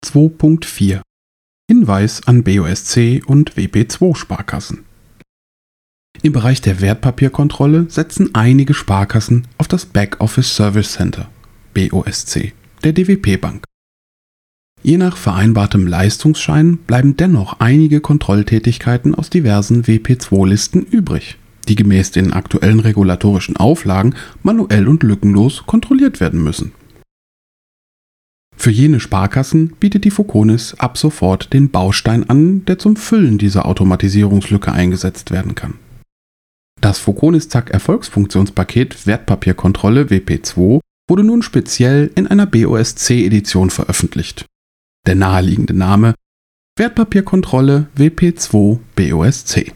2.4 Hinweis an BOSC und WP2-Sparkassen. Im Bereich der Wertpapierkontrolle setzen einige Sparkassen auf das Backoffice Service Center (BOSC) der DWP Bank. Je nach vereinbartem Leistungsschein bleiben dennoch einige Kontrolltätigkeiten aus diversen WP2-Listen übrig, die gemäß den aktuellen regulatorischen Auflagen manuell und lückenlos kontrolliert werden müssen. Für jene Sparkassen bietet die Foconis ab sofort den Baustein an, der zum Füllen dieser Automatisierungslücke eingesetzt werden kann. Das Foconis Zack Erfolgsfunktionspaket Wertpapierkontrolle WP2 wurde nun speziell in einer BOSC-Edition veröffentlicht. Der naheliegende Name: Wertpapierkontrolle WP2 BOSC.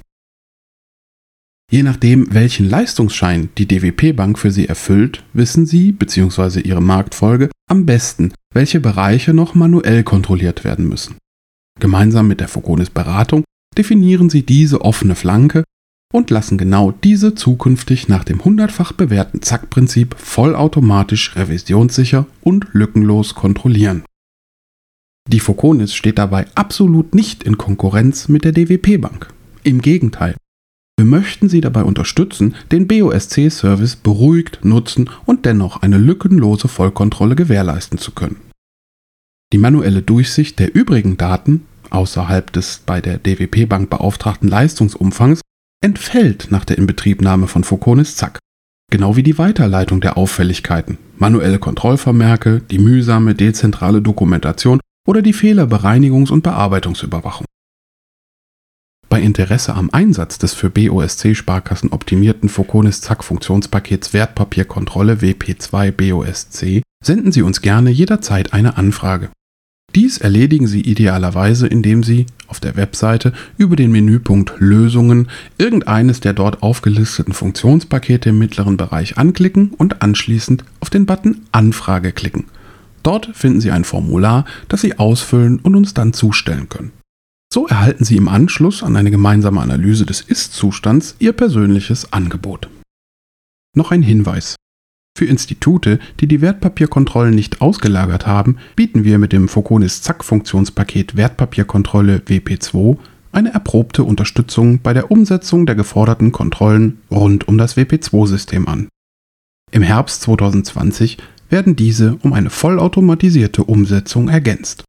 Je nachdem, welchen Leistungsschein die DWP Bank für Sie erfüllt, wissen Sie bzw. Ihre Marktfolge am besten, welche Bereiche noch manuell kontrolliert werden müssen. Gemeinsam mit der Foconis Beratung definieren Sie diese offene Flanke und lassen genau diese zukünftig nach dem 100-fach bewährten Zack-Prinzip vollautomatisch revisionssicher und lückenlos kontrollieren. Die Foconis steht dabei absolut nicht in Konkurrenz mit der DWP Bank. Im Gegenteil. Wir möchten Sie dabei unterstützen, den BOSC-Service beruhigt nutzen und dennoch eine lückenlose Vollkontrolle gewährleisten zu können. Die manuelle Durchsicht der übrigen Daten, außerhalb des bei der DWP Bank beauftragten Leistungsumfangs, entfällt nach der Inbetriebnahme von Foconis Zack, genau wie die Weiterleitung der Auffälligkeiten, manuelle Kontrollvermerke, die mühsame dezentrale Dokumentation oder die Fehlerbereinigungs- und Bearbeitungsüberwachung. Bei Interesse am Einsatz des für BOSC-Sparkassen optimierten Foconis Zack-Funktionspakets Wertpapierkontrolle WP2 BOSC senden Sie uns gerne jederzeit eine Anfrage. Dies erledigen Sie idealerweise, indem Sie auf der Webseite über den Menüpunkt Lösungen irgendeines der dort aufgelisteten Funktionspakete im mittleren Bereich anklicken und anschließend auf den Button Anfrage klicken. Dort finden Sie ein Formular, das Sie ausfüllen und uns dann zustellen können. So erhalten Sie im Anschluss an eine gemeinsame Analyse des Ist-Zustands Ihr persönliches Angebot. Noch ein Hinweis: Für Institute, die die Wertpapierkontrollen nicht ausgelagert haben, bieten wir mit dem Foconis Zack-Funktionspaket Wertpapierkontrolle WP2 eine erprobte Unterstützung bei der Umsetzung der geforderten Kontrollen rund um das WP2-System an. Im Herbst 2020 werden diese um eine vollautomatisierte Umsetzung ergänzt.